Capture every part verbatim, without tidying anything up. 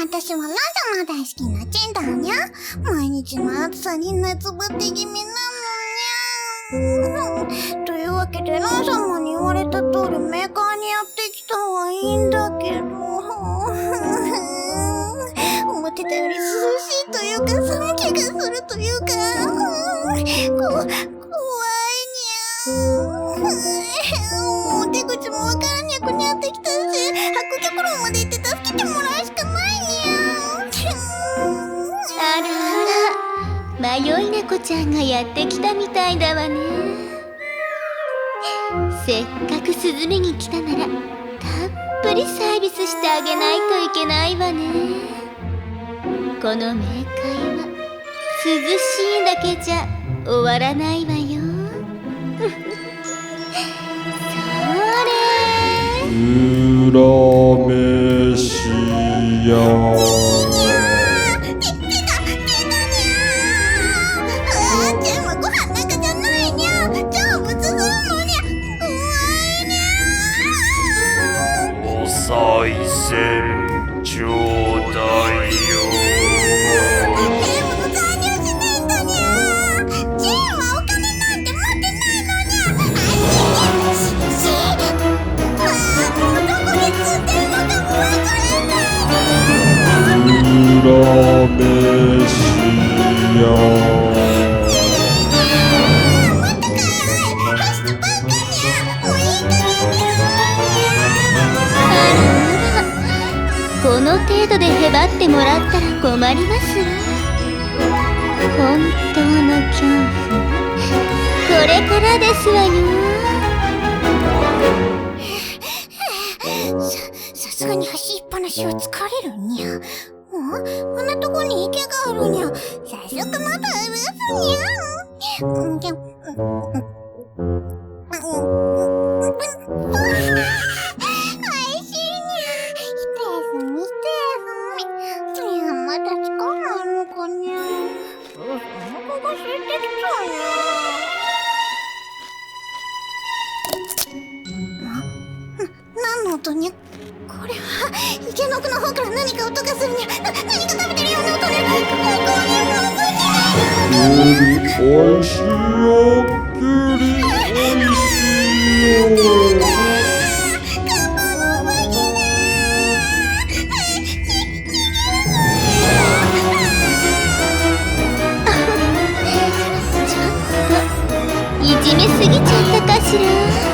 私はラン様大好きなチンだにゃ。毎日の暑さに夏バテ気味なのにゃ。というわけでラン様に言われた通りメーカーにやってきたはいいんだけど、思ってたより涼しいというか寒気がするというか、こ怖いにゃ。もう手口もわからにゃくにゃってきたし、白玉論まで行って助けてもらうしかないにゃ。 あらあら、迷い猫ちゃんがやってきたみたいだわね。せっかくスズメに来たならたっぷりサービスしてあげないといけないわね。この冥界は涼しいだけじゃ終わらないわよ。それうらめしや。賽銭ちょうだいよ。 でも残業しないんだにゃ。チーはお金なんて持ってないのにゃ。あしししあもうどこに住んでるのかもわからない。 うらめしや。 この程度でへばってもらったら困りますわ。本当の恐怖これからですわよ。 ささすがに走りっぱなしは疲れるにゃ。んあんなとこに池があるにゃ。早速またうるすにゃ。うんでも何の音にゃ。これは池の奥の方から何か音がするにゃ。な何か食べてるような音にゃ。ここにおいしいよ。きゅうりおいしいよ。 いじめすぎちゃったかしら。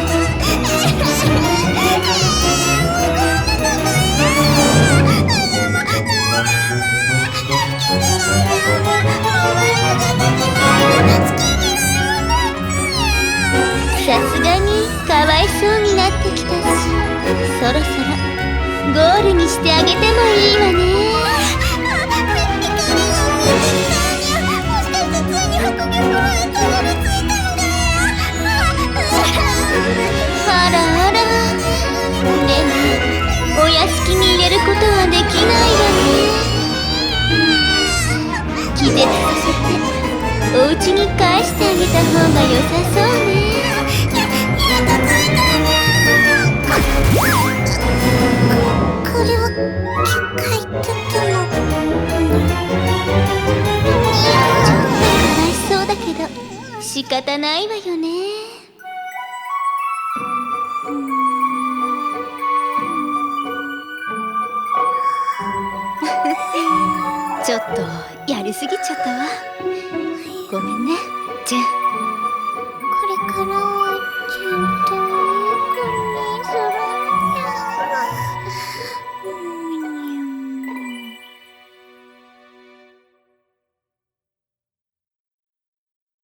さすがにかわいそうになってきたし、そろそろゴールにしてあげてもいいわね。あらあら、でもお屋敷に入れることはできないわね。気絶させてお家に帰してあげた方が良さそうね。 これはきゅっかいだったの。 ちょっとかわいそうだけど仕方ないわよね。ちょっとやりすぎちゃったわ。ごめんね、ジュン。